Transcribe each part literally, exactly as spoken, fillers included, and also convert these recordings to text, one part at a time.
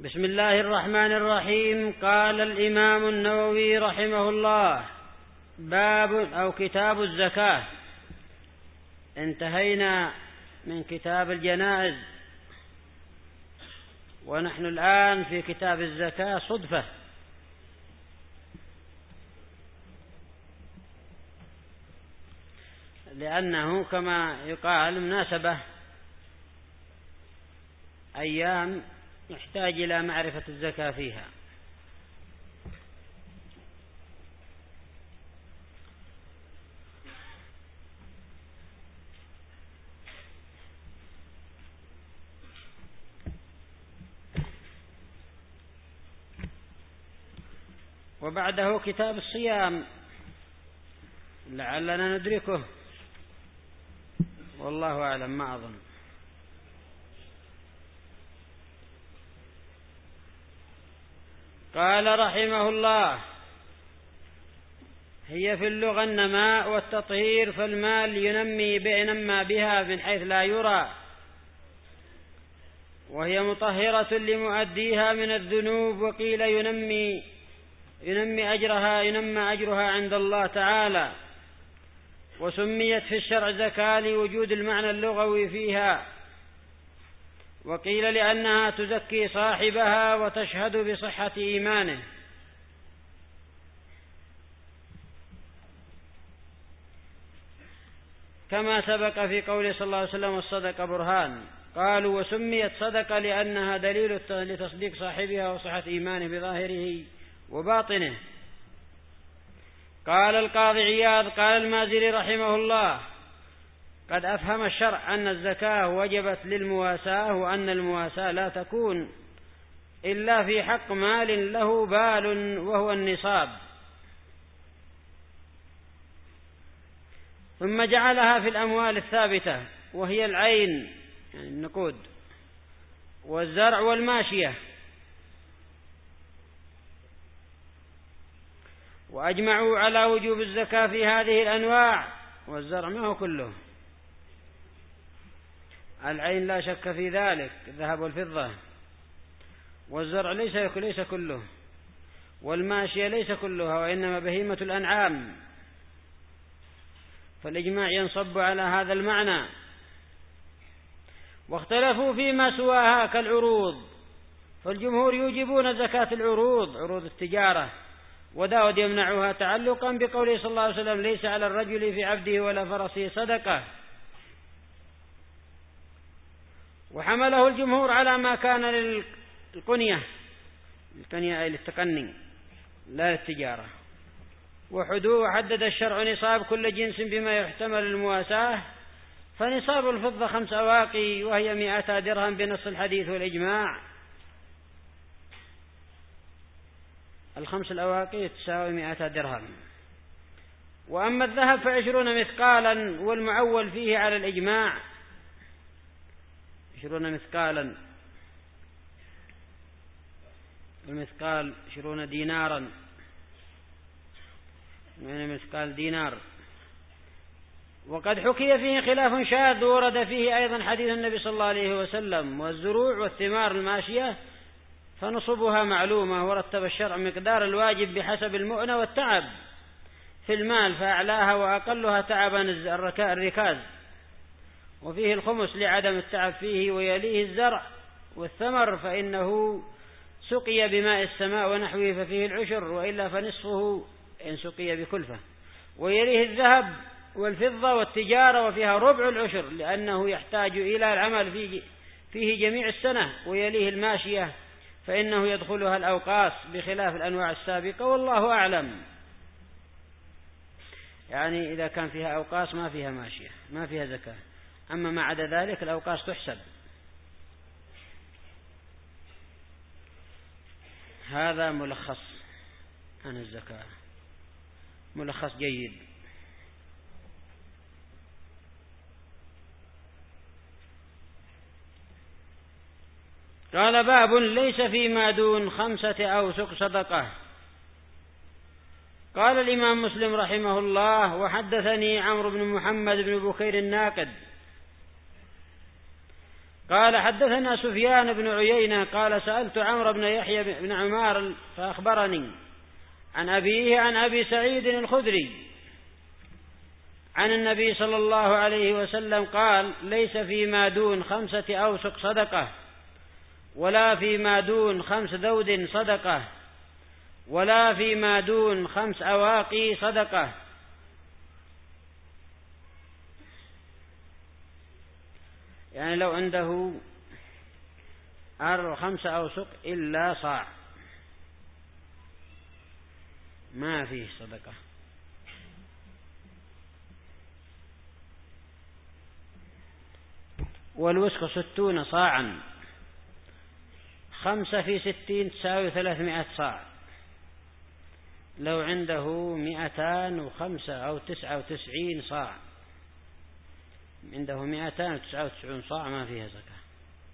بسم الله الرحمن الرحيم. قال الإمام النووي رحمه الله: باب أو كتاب الزكاة. انتهينا من كتاب الجنائز ونحن الآن في كتاب الزكاة صدفة، لأنه كما يقال مناسبة أيام يحتاج إلى معرفة الزكاة فيها. وبعده كتاب الصيام لعلنا ندركه، والله أعلم، ما أظن. قال رحمه الله: هي في اللغة النماء والتطهير، فالمال ينمي بينما بها من حيث لا يرى، وهي مطهرة لمؤديها من الذنوب. وقيل ينمي ينمي أجرها ينمى أجرها عند الله تعالى. وسميت في الشرع زكاة لوجود المعنى اللغوي فيها، وقيل لأنها تزكي صاحبها وتشهد بصحة إيمانه. كما سبق في قوله صلى الله عليه وسلم: والصدقة برهان. قالوا: وسميت صدقة لأنها دليل لتصديق صاحبها وصحة إيمانه بظاهره وباطنه. قال القاضي عياض: قال المازري رحمه الله: قد أفهم الشرع أن الزكاة وجبت للمواساة، وأن المواساة لا تكون إلا في حق مال له بال وهو النصاب. ثم جعلها في الأموال الثابتة، وهي العين يعني النقود، والزرع والماشية. وأجمعوا على وجوب الزكاة في هذه الأنواع. والزرع ما هو كله، العين لا شك في ذلك، الذهب والفضة. والزرع ليس ليس كله، والماشية ليس كلها، وإنما بهيمة الأنعام. فالإجماع ينصب على هذا المعنى. واختلفوا فيما سواها كالعروض، فالجمهور يوجبون زكاة العروض، عروض التجارة، وداود يمنعها تعلقا بقوله صلى الله عليه وسلم: ليس على الرجل في عبده ولا فرسه صدقة. وحمله الجمهور على ما كان للقنية، القنية أي للتقني لا للتجارة. وحدود وحدد الشرع نصاب كل جنس بما يحتمل المواساة، فنصاب الفضة خمس أواقي، وهي مئة درهم بنص الحديث والإجماع. الخمس الأواقي تساوي مئة درهم. وأما الذهب فعشرون مثقالا، والمعول فيه على الإجماع عشرون مثقالا، المثقال عشرون دينارا، يعني مثقال دينار. وقد حكي فيه خلاف شاذ، ورد فيه أيضا حديث النبي صلى الله عليه وسلم: والزروع والثمار الماشية فنصبها معلومة. ورتب الشرع مقدار الواجب بحسب المؤنة والتعب في المال، فأعلاها وأقلها تعبا الركاز. وفيه الخمس لعدم التعب فيه، ويليه الزرع والثمر فإنه سقي بماء السماء ونحوه ففيه العشر، وإلا فنصفه إن سقي بكلفة. ويليه الذهب والفضة والتجارة، وفيها ربع العشر لأنه يحتاج إلى العمل فيه, فيه جميع السنة. ويليه الماشية فإنه يدخلها الأوقاس بخلاف الأنواع السابقة، والله أعلم. يعني إذا كان فيها أوقاس ما فيها ماشية، ما فيها زكاة. أما ما عدا ذلك الأوقاس تحسب. هذا ملخص عن الزكاة، ملخص جيد. قال: باب ليس فيما دون خمسة أوسق صدقة. قال الإمام مسلم رحمه الله: وحدثني عمرو بن محمد بن بكير الناقد قال حدثنا سفيان بن عيينة قال سألت عمرو بن يحيى بن عمار فأخبرني عن أبيه عن أبي سعيد الخدري عن النبي صلى الله عليه وسلم قال ليس فيما دون خمسة أوسق صدقة ولا فيما دون خمس ذود صدقة ولا فيما دون خمس أواقي صدقة. يعني لو عنده خمسة أوسق إلا صاع ما فيه صدقة. والوسق ستون صاعا، خمسة في ستين تساوي ثلاثمائة صاع. لو عنده مئتان وخمسة أو تسعة وتسعين صاع، عنده مئتان وتسعة وتسعون صاع ما فيها زكاة.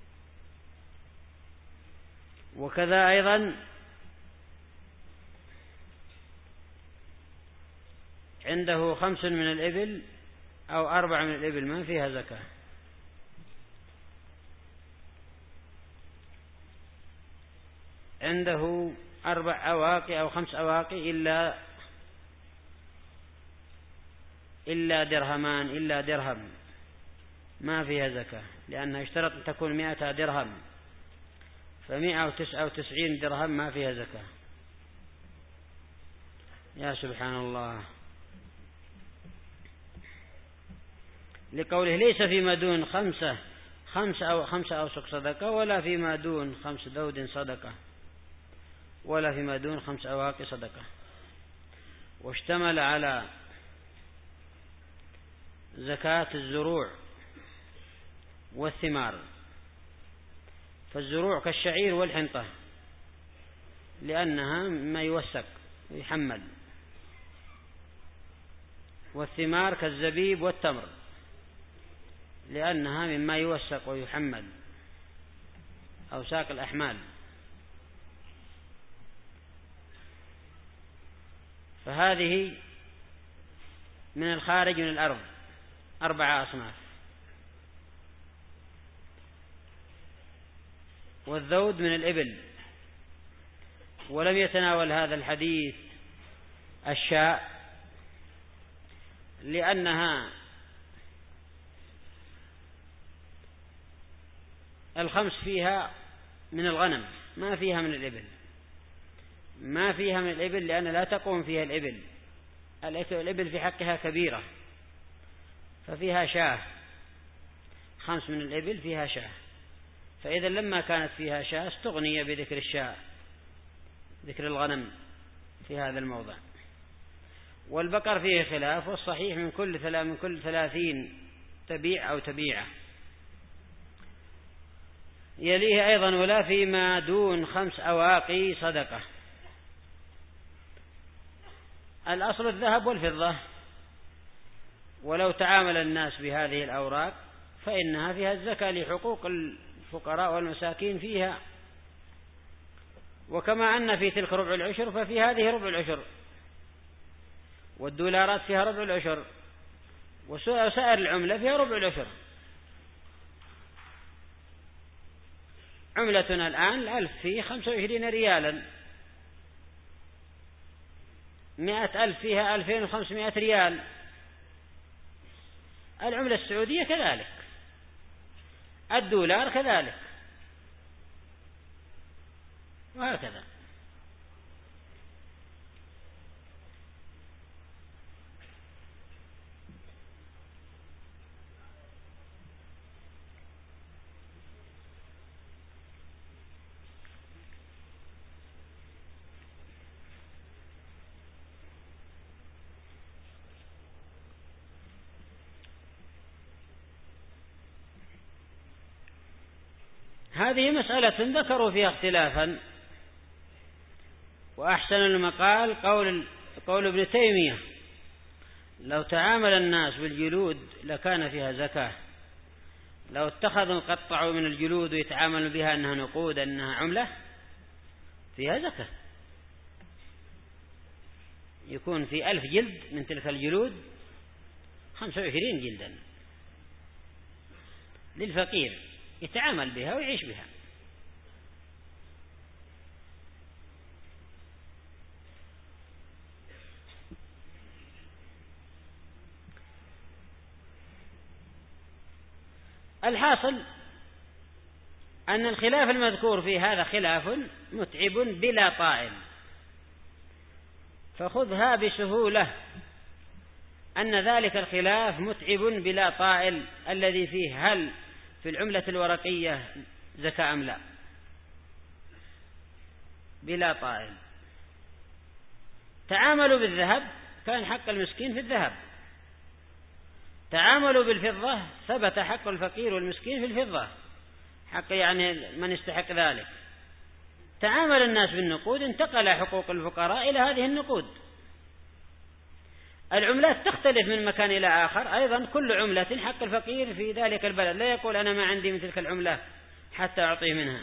وكذا أيضا عنده خمس من الإبل أو أربع من الإبل ما فيها زكاة. عنده أربع أواقي أو خمس أواقي إلا إلا درهمان إلا درهم ما فيها زكاة، لأنها اشترط أن تكون مئة درهم، فمئة وتسعة وتسعين درهم ما فيها زكاة. يا سبحان الله. لقوله ليس فيما دون خمسة خمسة أو خمسة أوسق صدقة ولا فيما دون خمس ذود صدقة ولا فيما دون خمس أواقي صدقة. واشتمل على زكاة الزروع والثمار. فالزروع كالشعير والحنطة لأنها ما يوسق ويحمل، والثمار كالزبيب والتمر لأنها مما يوسق ويحمل أو ساق الأحمال. فهذه من الخارج من الأرض أربعة أصناف. والذود من الإبل. ولم يتناول هذا الحديث الشاء لأنها الخمس فيها من الغنم ما فيها من الإبل، ما فيها من الإبل لأن لا تقوم فيها الإبل. الإبل في حقها كبيرة ففيها شاه، خمس من الإبل فيها شاه، فإذا لما كانت فيها شاه استغني بذكر الشاه ذكر الغنم في هذا الموضع. والبقر فيه خلاف، والصحيح من كل ثلا من كل ثلاثين تبيع أو تبيعة. يليه أيضا ولا فيما دون خمس أواقي صدقة. الأصل الذهب والفضة، ولو تعامل الناس بهذه الأوراق فإنها فيها الزكاة لحقوق الفقراء والمساكين فيها. وكما أن في تلك ربع العشر ففي هذه ربع العشر، والدولارات فيها ربع العشر، وسائر العملة فيها ربع العشر. عملتنا الآن الألف فيه خمسة وعشرين ريالا، مئة ألف فيها ألفين وخمسمائة ريال. العملة السعودية كذلك، الدولار كذلك، وهكذا. هذه مسألة ذكروا فيها اختلافا، وأحسن المقال قول قول ابن تيمية: لو تعامل الناس بالجلود لكان فيها زكاة. لو اتخذوا قطعوا من الجلود ويتعاملوا بها أنها نقود أنها عملة فيها زكاة. يكون في ألف جلد من تلك الجلود خمسة وعشرين جلدا للفقير يتعامل بها ويعيش بها. الحاصل أن الخلاف المذكور في هذا خلاف متعب بلا طائل، فخذها بسهولة أن ذلك الخلاف متعب بلا طائل الذي فيه هل في العملة الورقية زكاة أم لا، بلا طائل. تعاملوا بالذهب كان حق المسكين في الذهب، تعاملوا بالفضة ثبت حق الفقير والمسكين في الفضة، حق يعني من يستحق ذلك. تعامل الناس بالنقود انتقل حقوق الفقراء إلى هذه النقود. العملات تختلف من مكان إلى آخر، أيضا كل عملة حق الفقير في ذلك البلد، لا يقول أنا ما عندي من تلك العملة حتى أعطيه منها.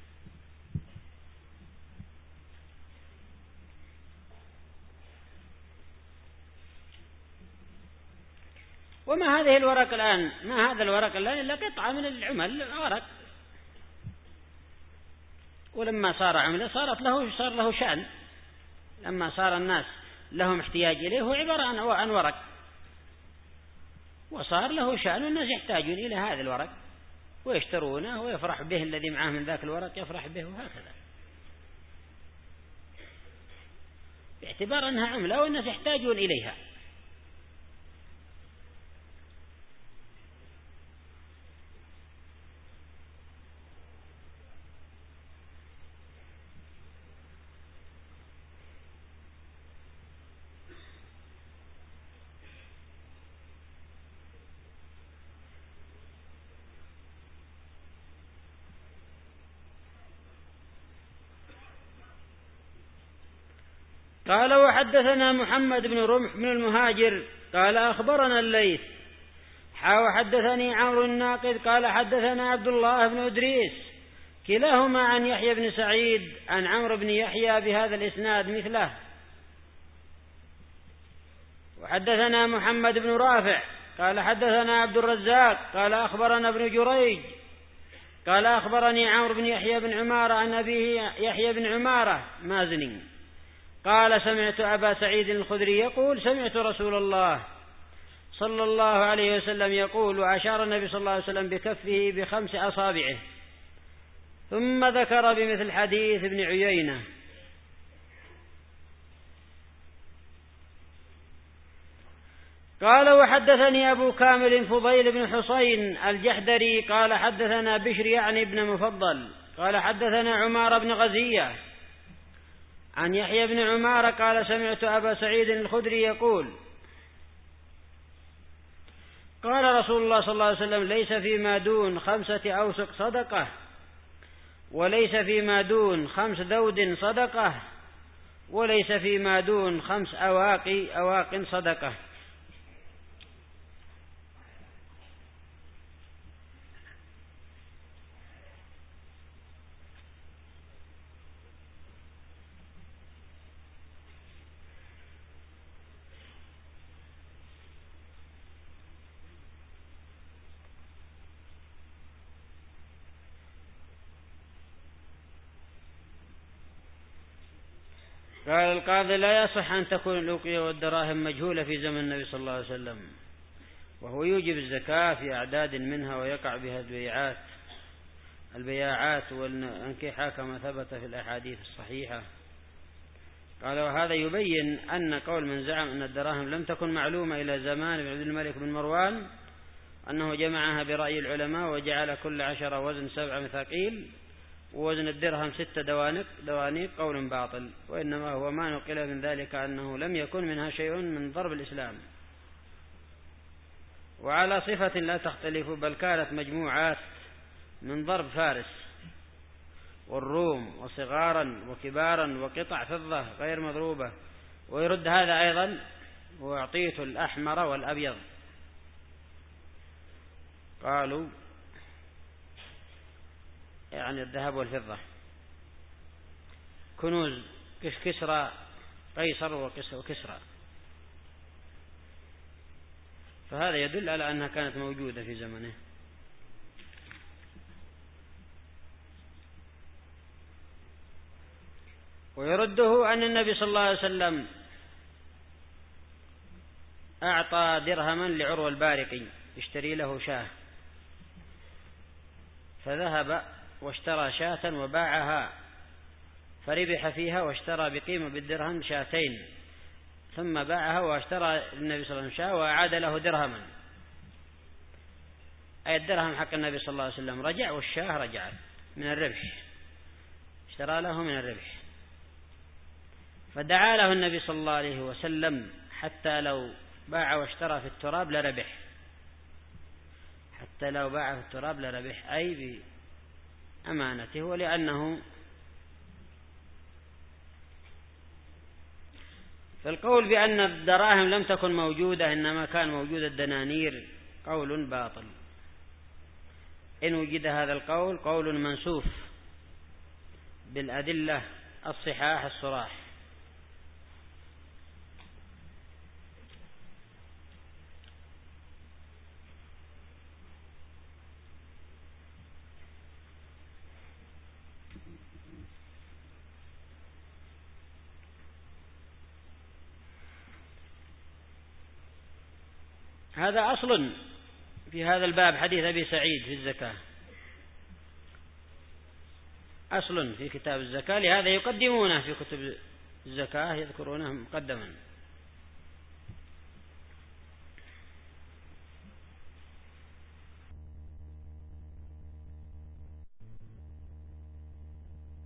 وما هذه الورق الآن، ما هذا الورق الآن إلا قطعة من العمل ورق، ولما صار عملة صارت له صار له شأن، لما صار الناس لهم احتياج إليه هو عبارة عن ورق، وصار له شأن والناس يحتاجون إلى هذا الورق ويشترونه ويفرح به، الذي معه من ذاك الورق يفرح به، وهكذا باعتبار أنها عملة والناس يحتاجون إليها. قال وحدثنا محمد بن رمح بن المهاجر قال أخبرنا الليث حا وحدثني عمرو الناقد قال حدثنا عبد الله بن إدريس كلاهما عن يحيى بن سعيد عن عمرو بن يحيى بهذا الإسناد مثله. وحدثنا محمد بن رافع قال حدثنا عبد الرزاق قال أخبرنا ابن جريج قال أخبرني عمرو بن يحيى بن عمارة عن أبيه يحيى بن عمارة مازني قال سمعت أبا سعيد الخدري يقول سمعت رسول الله صلى الله عليه وسلم يقول، وأشار النبي صلى الله عليه وسلم بكفه بخمس أصابعه، ثم ذكر بمثل حديث ابن عيينة. قال وحدثني أبو كامل فضيل بن حسين الجحدري قال حدثنا بشر يعني ابن مفضل قال حدثنا عمار بن غزية عن يحيى بن عمارة قال سمعت أبا سعيد الخدري يقول قال رسول الله صلى الله عليه وسلم ليس فيما دون خمسة أوسق صدقة، وليس فيما دون خمس ذود صدقة، وليس فيما دون خمس أواقي أواق صدقة. قال القاضي لا يصح أن تكون الأوقية والدراهم مجهولة في زمن النبي صلى الله عليه وسلم، وهو يوجب الزكاة في أعداد منها ويقع بها البيعات البياعات والأنكحة كما ثبت في الأحاديث الصحيحة. قال وهذا يبين أن قول من زعم أن الدراهم لم تكن معلومة إلى زمان عبد الملك بن مروان أنه جمعها برأي العلماء وجعل كل عشرة وزن سبع مثاقيل ووزن الدرهم ستة دوانق دوانيق قول باطل، وإنما هو ما نقل من ذلك أنه لم يكن منها شيء من ضرب الإسلام وعلى صفة لا تختلف، بل كانت مجموعات من ضرب فارس والروم وصغارا وكبارا وقطع فضة غير مضروبة. ويرد هذا أيضا وأعطيت الأحمر والأبيض. قالوا يعني الذهب والفضة كنوز كسرى قيصر وكسرى، فهذا يدل على أنها كانت موجودة في زمنه. ويرده أن النبي صلى الله عليه وسلم أعطى درهما لعروة البارقي يشتري له شاة، فذهب واشترى شاة وباعها فربح فيها، واشترى بقيمة بالدرهم شاتين، ثم باعها واشترى النبي صلى الله عليه وسلم شاة وأعاد له درهما، أي الدرهم حق النبي صلى الله عليه وسلم رجع والشاة رجعت من الربح، اشترى له من الربح. فدعا له النبي صلى الله عليه وسلم حتى لو باع واشترى في التراب لربح، حتى لو باع في التراب لربح، أي بأمانته، ولأنه فالقول بأن الدراهم لم تكن موجودة إنما كان موجود الدنانير قول باطل، إن وجد هذا القول قول منسوف بالأدلة الصحاح الصراح. هذا أصل في هذا الباب، حديث أبي سعيد في الزكاة، أصل في كتاب الزكاة، لهذا يقدمونه في كتب الزكاة، يذكرونه مقدما.